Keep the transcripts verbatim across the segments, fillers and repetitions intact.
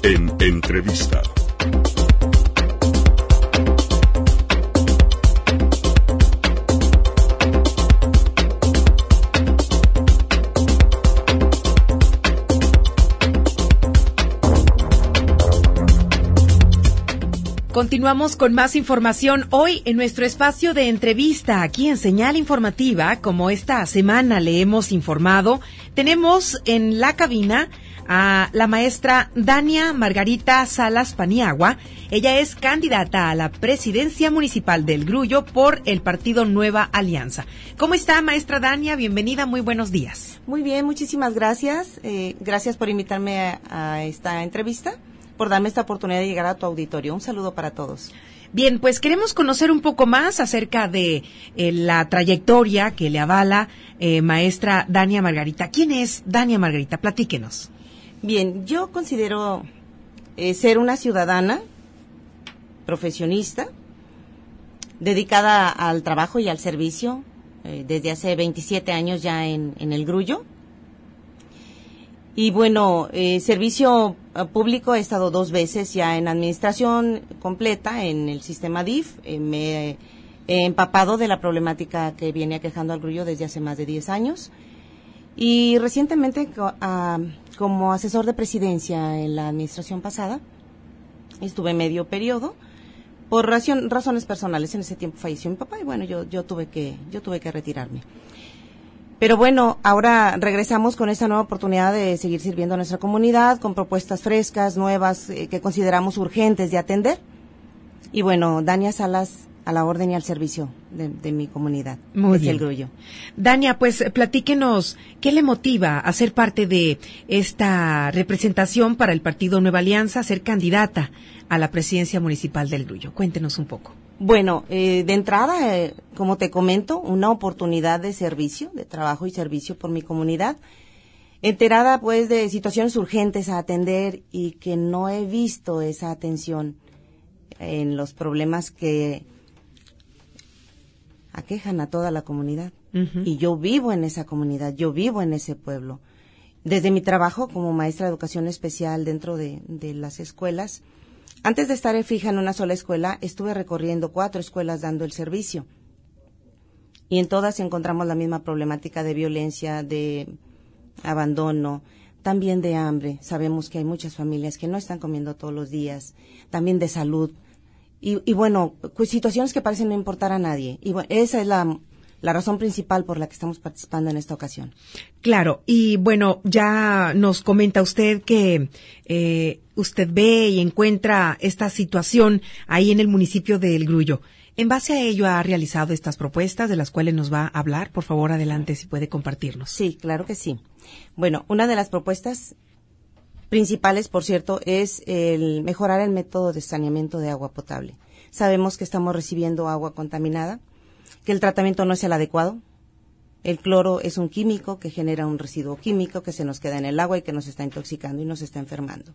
en entrevista. Continuamos con más información hoy en nuestro espacio de entrevista aquí en Señal Informativa. Como esta semana le hemos informado, tenemos en la cabina a la maestra Dania Margarita Salas Paniagua. Ella es candidata a la presidencia municipal del Grullo por el partido Nueva Alianza. ¿Cómo está, maestra Dania? Bienvenida, muy buenos días. Muy bien, muchísimas gracias. Eh, gracias por invitarme a, a esta entrevista, por darme esta oportunidad de llegar a tu auditorio. Un saludo para todos. Bien, pues queremos conocer un poco más acerca de eh, la trayectoria que le avala eh, maestra Dania Margarita. ¿Quién es Dania Margarita? Platíquenos. Bien, yo considero eh, ser una ciudadana profesionista, dedicada al trabajo y al servicio, eh, desde hace veintisiete años ya en, en el Grullo. Y bueno, eh, servicio público he estado dos veces ya en administración completa en el sistema D I F. Eh, me he empapado de la problemática que viene aquejando al Grullo desde hace más de diez años. Y recientemente uh, como asesor de presidencia en la administración pasada, estuve medio periodo por razón, razones personales. En ese tiempo falleció mi papá y bueno, yo, yo tuve que, yo tuve que retirarme. Pero bueno, ahora regresamos con esta nueva oportunidad de seguir sirviendo a nuestra comunidad con propuestas frescas, nuevas, eh, que consideramos urgentes de atender. Y bueno, Dania Salas a la orden y al servicio de, de mi comunidad. Muy bien. El Grullo. Dania, pues platíquenos, ¿qué le motiva a ser parte de esta representación para el partido Nueva Alianza, a ser candidata a la presidencia municipal del Grullo? Cuéntenos un poco. Bueno, eh, de entrada, eh, como te comento, una oportunidad de servicio, de trabajo y servicio por mi comunidad, enterada pues de situaciones urgentes a atender y que no he visto esa atención en los problemas que aquejan a toda la comunidad. Uh-huh. Y yo vivo en esa comunidad, yo vivo en ese pueblo. Desde mi trabajo como maestra de educación especial dentro de, de las escuelas, antes de estar fija en una sola escuela, estuve recorriendo cuatro escuelas dando el servicio. Y en todas encontramos la misma problemática de violencia, de abandono, también de hambre. Sabemos que hay muchas familias que no están comiendo todos los días, también de salud. Y, y bueno, pues situaciones que parecen no importar a nadie. Y bueno, esa es la... la razón principal por la que estamos participando en esta ocasión. Claro, y bueno, ya nos comenta usted que eh, usted ve y encuentra esta situación ahí en el municipio de El Grullo. En base a ello, ¿ha realizado estas propuestas de las cuales nos va a hablar? Por favor, adelante, si puede compartirnos. Sí, claro que sí. Bueno, una de las propuestas principales, por cierto, es el mejorar el método de saneamiento de agua potable. Sabemos que estamos recibiendo agua contaminada, que el tratamiento no es el adecuado. El cloro es un químico que genera un residuo químico que se nos queda en el agua y que nos está intoxicando y nos está enfermando.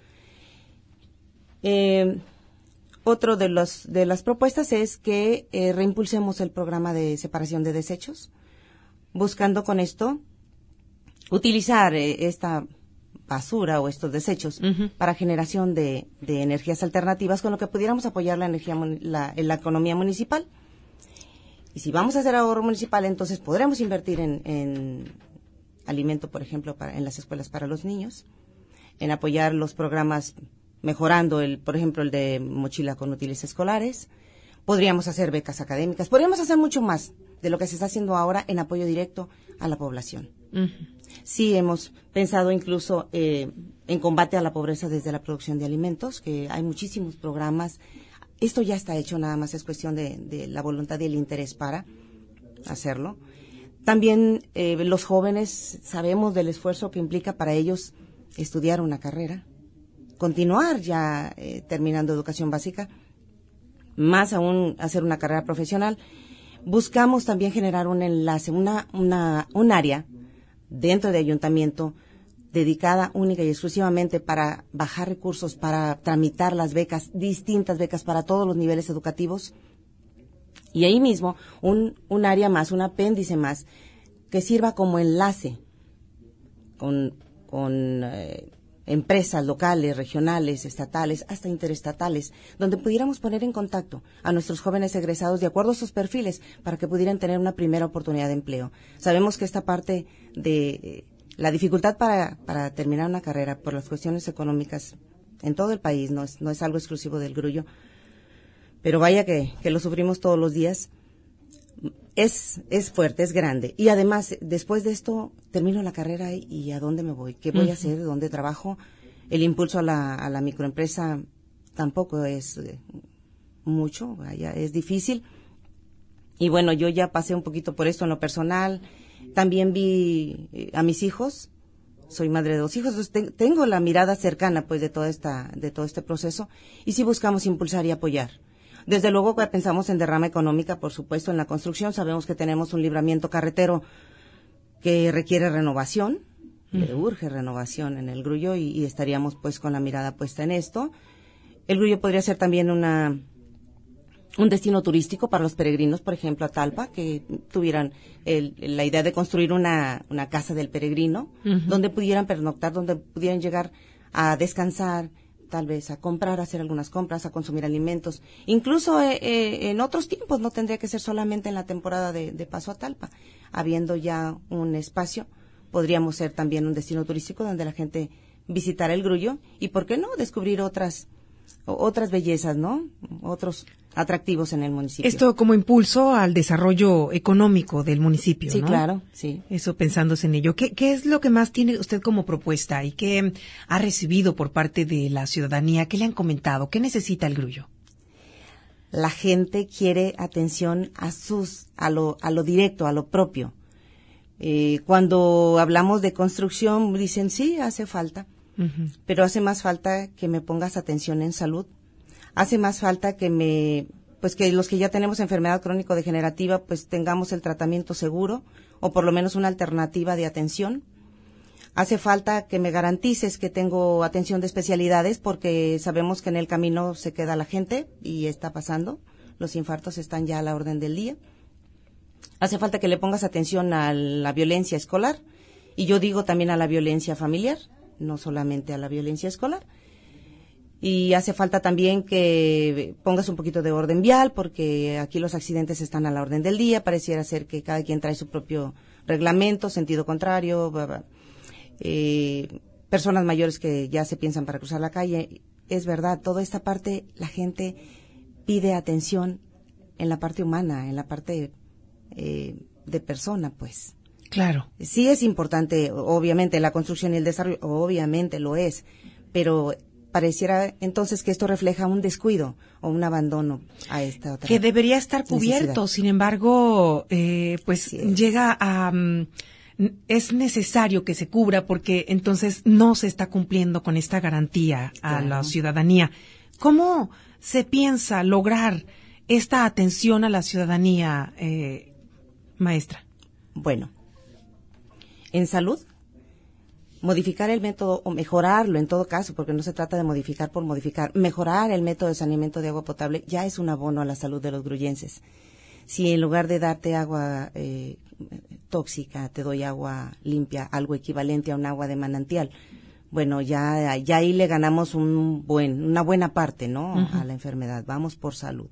Eh, otro de los de las propuestas es que eh, reimpulsemos el programa de separación de desechos, buscando con esto utilizar eh, esta basura o estos desechos uh-huh. para generación de, de energías alternativas, con lo que pudiéramos apoyar la energía la, la economía municipal. Y si vamos a hacer ahorro municipal, entonces podremos invertir en, en alimento, por ejemplo, para, en las escuelas para los niños, en apoyar los programas, mejorando, el, por ejemplo, el de mochila con útiles escolares. Podríamos hacer becas académicas. Podríamos hacer mucho más de lo que se está haciendo ahora en apoyo directo a la población. Uh-huh. Sí, hemos pensado incluso eh, en combate a la pobreza desde la producción de alimentos, que hay muchísimos programas. Esto ya está hecho, nada más es cuestión de, de la voluntad y el interés para hacerlo. También eh, los jóvenes sabemos del esfuerzo que implica para ellos estudiar una carrera, continuar ya eh, terminando educación básica, más aún hacer una carrera profesional. Buscamos también generar un enlace, una, una, un área dentro de ayuntamiento dedicada única y exclusivamente para bajar recursos, para tramitar las becas, distintas becas para todos los niveles educativos. Y ahí mismo un, un área más, un apéndice más, que sirva como enlace con, con eh, empresas locales, regionales, estatales, hasta interestatales, donde pudiéramos poner en contacto a nuestros jóvenes egresados de acuerdo a sus perfiles para que pudieran tener una primera oportunidad de empleo. Sabemos que esta parte de eh, la dificultad para, para terminar una carrera por las cuestiones económicas en todo el país, no es, no es algo exclusivo del Grullo, pero vaya que, que lo sufrimos todos los días. Es, es fuerte, es grande. Y además, después de esto, termino la carrera y, y ¿a dónde me voy? ¿Qué voy uh-huh. a hacer? ¿Dónde trabajo? El impulso a la, a la microempresa tampoco es eh, mucho, vaya, es difícil. Y bueno, yo ya pasé un poquito por esto en lo personal. También vi eh, a mis hijos. Soy madre de dos hijos, entonces te, tengo la mirada cercana, pues, de toda esta, de todo este proceso. Y sí buscamos impulsar y apoyar. Desde luego que pensamos en derrama económica, por supuesto, en la construcción. Sabemos que tenemos un libramiento carretero que requiere renovación, uh-huh. le urge renovación en el Grullo y, y estaríamos pues con la mirada puesta en esto. El Grullo podría ser también una un destino turístico para los peregrinos, por ejemplo, a Talpa, que tuvieran el, la idea de construir una, una casa del peregrino, uh-huh. donde pudieran pernoctar, donde pudieran llegar a descansar, tal vez a comprar, a hacer algunas compras, a consumir alimentos. Incluso eh, eh, en otros tiempos no tendría que ser solamente en la temporada de, de paso a Talpa. Habiendo ya un espacio, podríamos ser también un destino turístico donde la gente visitara el Grullo y, ¿por qué no?, descubrir otras otras bellezas, ¿no?, otros atractivos en el municipio. Esto como impulso al desarrollo económico del municipio, sí, ¿no? Sí, claro, sí. Eso pensándose en ello. ¿Qué, ¿Qué es lo que más tiene usted como propuesta y qué ha recibido por parte de la ciudadanía? ¿Qué le han comentado? ¿Qué necesita el Grullo? La gente quiere atención a sus, a lo, a lo directo, a lo propio. Eh, cuando hablamos de construcción, dicen, sí, hace falta. Uh-huh. Pero hace más falta que me pongas atención en salud. Hace más falta que me, pues que los que ya tenemos enfermedad crónico-degenerativa, pues tengamos el tratamiento seguro o por lo menos una alternativa de atención. Hace falta que me garantices que tengo atención de especialidades porque sabemos que en el camino se queda la gente y está pasando. Los infartos están ya a la orden del día. Hace falta que le pongas atención a la violencia escolar y yo digo también a la violencia familiar, no solamente a la violencia escolar. Y hace falta también que pongas un poquito de orden vial, porque aquí los accidentes están a la orden del día. Pareciera ser que cada quien trae su propio reglamento, sentido contrario, bla, bla. Eh, personas mayores que ya se piensan para cruzar la calle. Es verdad, toda esta parte la gente pide atención en la parte humana, en la parte eh, de persona, pues. Claro. Sí es importante, obviamente, la construcción y el desarrollo, obviamente lo es, pero pareciera entonces que esto refleja un descuido o un abandono a esta otra que debería estar cubierto, necesidad. Sin embargo, eh, pues sí llega a um, es necesario que se cubra porque entonces no se está cumpliendo con esta garantía a claro. la ciudadanía. ¿Cómo se piensa lograr esta atención a la ciudadanía, eh, maestra? Bueno, en salud, modificar el método, o mejorarlo en todo caso, porque no se trata de modificar por modificar, mejorar el método de saneamiento de agua potable ya es un abono a la salud de los grullenses. Si en lugar de darte agua eh, tóxica, te doy agua limpia, algo equivalente a un agua de manantial, bueno, ya, ya ahí le ganamos un buen, una buena parte, ¿no?, uh-huh. a la enfermedad. Vamos por salud.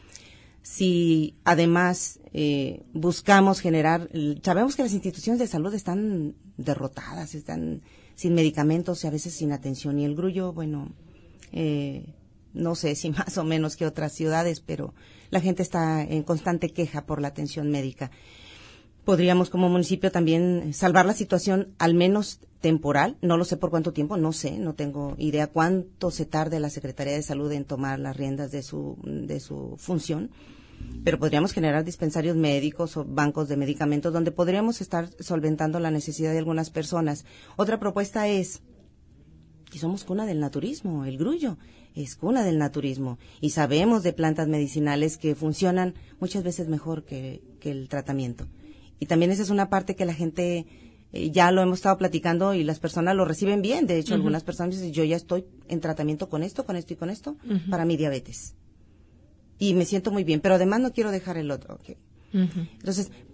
Si además eh, buscamos generar, sabemos que las instituciones de salud están derrotadas, están sin medicamentos y a veces sin atención. Y el Grullo, bueno, eh, no sé si más o menos que otras ciudades, pero la gente está en constante queja por la atención médica. Podríamos como municipio también salvar la situación, al menos temporal, no lo sé por cuánto tiempo, no sé, no tengo idea cuánto se tarde la Secretaría de Salud en tomar las riendas de su, de su función, pero podríamos generar dispensarios médicos o bancos de medicamentos donde podríamos estar solventando la necesidad de algunas personas. Otra propuesta es, que somos cuna del naturismo, el Grullo es cuna del naturismo y sabemos de plantas medicinales que funcionan muchas veces mejor que, que el tratamiento. Y también esa es una parte que la gente, eh, ya lo hemos estado platicando y las personas lo reciben bien. De hecho, uh-huh. algunas personas dicen, yo ya estoy en tratamiento con esto, con esto y con esto, uh-huh. para mi diabetes. Y me siento muy bien, pero además no quiero dejar el otro. Okay. Uh-huh. Entonces,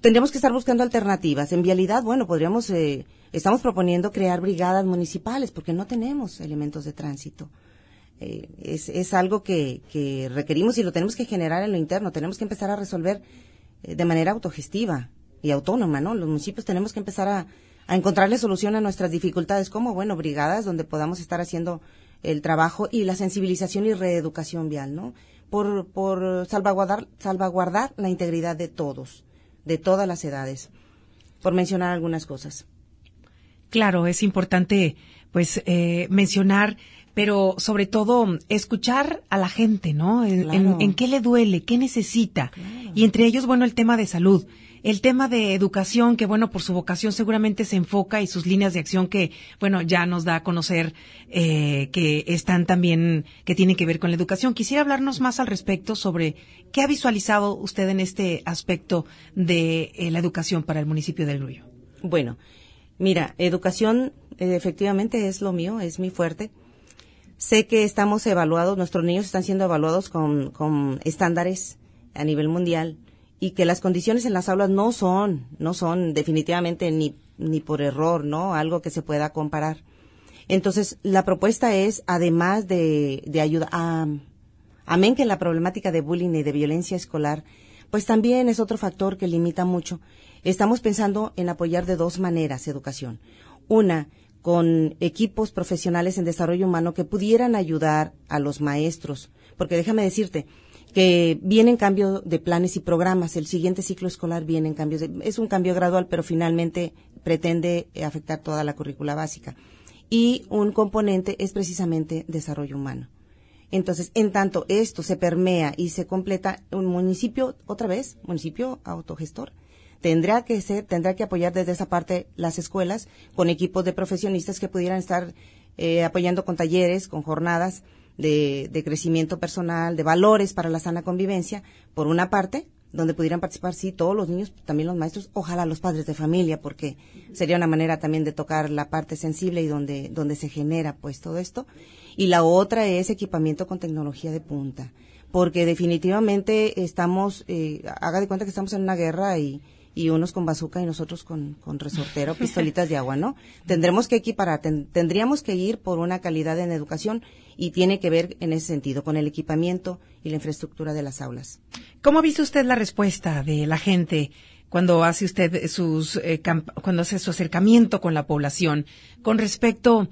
tendríamos que estar buscando alternativas. En vialidad, bueno, podríamos, eh, estamos proponiendo crear brigadas municipales porque no tenemos elementos de tránsito. Eh, es, es algo que, que requerimos y lo tenemos que generar en lo interno. Tenemos que empezar a resolver eh, de manera autogestiva y autónoma, ¿no? Los municipios tenemos que empezar a, a encontrarle solución a nuestras dificultades, como, bueno, brigadas donde podamos estar haciendo el trabajo y la sensibilización y reeducación vial, ¿no? Por, por salvaguardar, salvaguardar la integridad de todos, de todas las edades, por mencionar algunas cosas. Claro, es importante, pues, eh, mencionar, pero sobre todo escuchar a la gente, ¿no? En, Claro. en, en qué le duele, qué necesita. Claro. Y entre ellos, bueno, el tema de salud. El tema de educación, que bueno, por su vocación seguramente se enfoca y sus líneas de acción que, bueno, ya nos da a conocer eh, que están también, que tienen que ver con la educación. Quisiera hablarnos más al respecto sobre qué ha visualizado usted en este aspecto de eh, la educación para el municipio del Grullo. Bueno, mira, educación eh, efectivamente es lo mío, es mi fuerte. Sé que estamos evaluados, nuestros niños están siendo evaluados con, con estándares a nivel mundial. Y que las condiciones en las aulas no son, no son definitivamente ni, ni por error, ¿no? Algo que se pueda comparar. Entonces, la propuesta es, además de, de ayuda, a, amén que la problemática de bullying y de violencia escolar, pues también es otro factor que limita mucho. Estamos pensando en apoyar de dos maneras educación. Una, con equipos profesionales en desarrollo humano que pudieran ayudar a los maestros. Porque déjame decirte, que vienen cambios de planes y programas. El siguiente ciclo escolar viene en cambios. De, es un cambio gradual, pero finalmente pretende afectar toda la currícula básica. Y un componente es precisamente desarrollo humano. Entonces, en tanto esto se permea y se completa, un municipio, otra vez, municipio autogestor, tendrá que ser, tendrá que apoyar desde esa parte las escuelas con equipos de profesionistas que pudieran estar eh, apoyando con talleres, con jornadas, De, de crecimiento personal, de valores para la sana convivencia, por una parte, donde pudieran participar, sí, todos los niños, también los maestros, ojalá los padres de familia, porque sería una manera también de tocar la parte sensible y donde, donde se genera, pues, todo esto. Y la otra es equipamiento con tecnología de punta, porque definitivamente estamos, eh, haga de cuenta que estamos en una guerra y, y unos con bazooka y nosotros con, con resortero, pistolitas de agua, ¿no? Tendremos que equiparar, ten, tendríamos que ir por una calidad en educación y tiene que ver en ese sentido con el equipamiento y la infraestructura de las aulas. ¿Cómo ha visto usted la respuesta de la gente cuando hace usted sus eh, camp- cuando hace su acercamiento con la población con respecto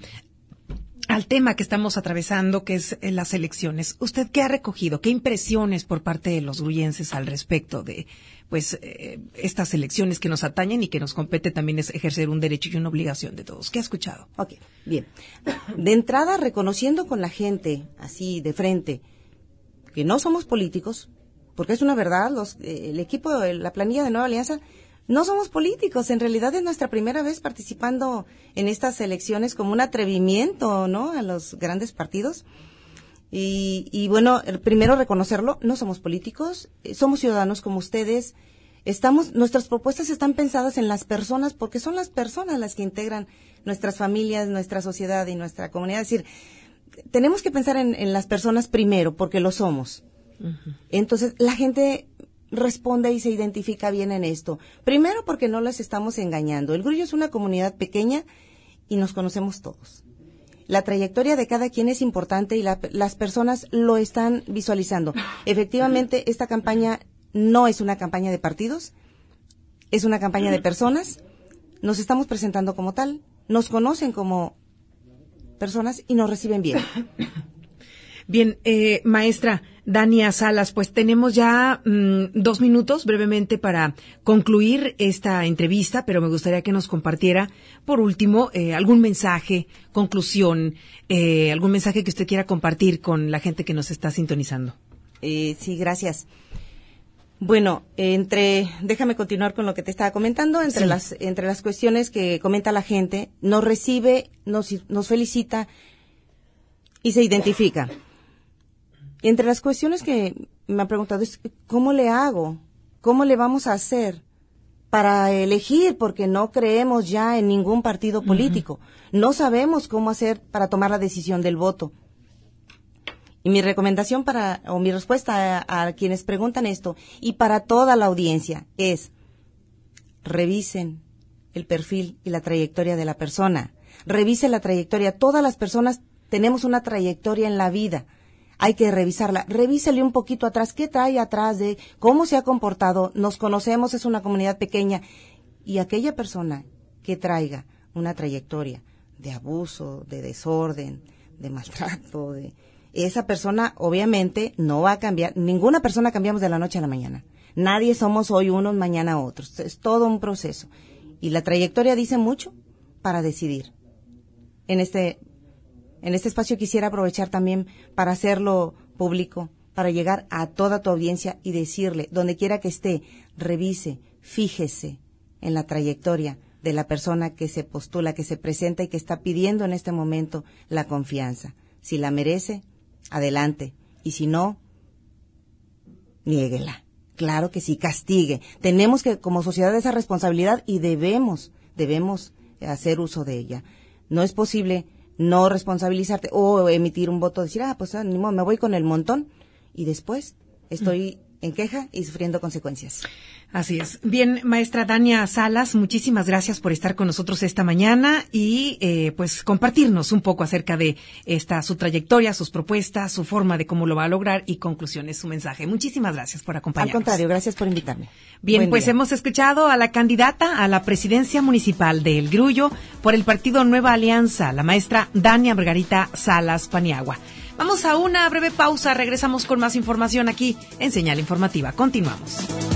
al tema que estamos atravesando, que es eh, las elecciones? ¿Usted qué ha recogido? ¿Qué impresiones por parte de los grullenses al respecto de pues eh, estas elecciones que nos atañen y que nos compete también es ejercer un derecho y una obligación de todos? ¿Qué ha escuchado? Ok, bien. De entrada, reconociendo con la gente, así de frente, que no somos políticos, porque es una verdad, los, eh, el equipo, la planilla de Nueva Alianza, no somos políticos. En realidad es nuestra primera vez participando en estas elecciones como un atrevimiento, ¿no?, a los grandes partidos. Y, y bueno, primero reconocerlo, no somos políticos, somos ciudadanos como ustedes. Estamos, nuestras propuestas están pensadas en las personas, porque son las personas las que integran nuestras familias, nuestra sociedad y nuestra comunidad. Es decir, tenemos que pensar en, en las personas primero, porque lo somos. Uh-huh. Entonces, la gente responde y se identifica bien en esto. Primero, porque no les estamos engañando. El Grullo es una comunidad pequeña y nos conocemos todos. La trayectoria de cada quien es importante y la, las personas lo están visualizando. Efectivamente, esta campaña no es una campaña de partidos, es una campaña de personas. Nos estamos presentando como tal, nos conocen como personas y nos reciben bien. Bien, eh, maestra Dania Salas, pues tenemos ya mmm, dos minutos brevemente para concluir esta entrevista, pero me gustaría que nos compartiera, por último, eh, algún mensaje, conclusión, eh, algún mensaje que usted quiera compartir con la gente que nos está sintonizando. Eh, sí, gracias. Bueno, entre, déjame continuar con lo que te estaba comentando, entre sí. las, entre las cuestiones que comenta la gente, nos recibe, nos, nos felicita y se identifica. Entre las cuestiones que me han preguntado es, ¿cómo le hago? ¿Cómo le vamos a hacer para elegir? Porque no creemos ya en ningún partido político. Uh-huh. No sabemos cómo hacer para tomar la decisión del voto. Y mi recomendación para, o mi respuesta a, a quienes preguntan esto, y para toda la audiencia, es, revisen el perfil y la trayectoria de la persona. Revise la trayectoria. Todas las personas tenemos una trayectoria en la vida. Hay que revisarla. Revísele un poquito atrás. ¿Qué trae atrás de cómo se ha comportado? Nos conocemos, es una comunidad pequeña. Y aquella persona que traiga una trayectoria de abuso, de desorden, de maltrato, de esa persona obviamente no va a cambiar. Ninguna persona cambiamos de la noche a la mañana. Nadie somos hoy unos, mañana otros. Es todo un proceso. Y la trayectoria dice mucho para decidir. En este, en este espacio quisiera aprovechar también para hacerlo público, para llegar a toda tu audiencia y decirle, donde quiera que esté, revise, fíjese en la trayectoria de la persona que se postula, que se presenta y que está pidiendo en este momento la confianza. Si la merece, adelante. Y si no, niéguela. Claro que sí, castigue. Tenemos que, como sociedad, esa responsabilidad y debemos, debemos hacer uso de ella. No es posible no responsabilizarte o emitir un voto, decir, ah, pues ni modo, me voy con el montón y después estoy en queja y sufriendo consecuencias. Así es. Bien, maestra Dania Salas, muchísimas gracias por estar con nosotros esta mañana y eh, pues compartirnos un poco acerca de esta su trayectoria, sus propuestas, su forma de cómo lo va a lograr y conclusiones, su mensaje. Muchísimas gracias por acompañarnos. Al contrario, gracias por invitarme. Bien, Buen pues día. Hemos escuchado a la candidata a la presidencia municipal de El Grullo por el partido Nueva Alianza, la maestra Dania Margarita Salas Paniagua. Vamos a una breve pausa, regresamos con más información aquí en Señal Informativa. Continuamos.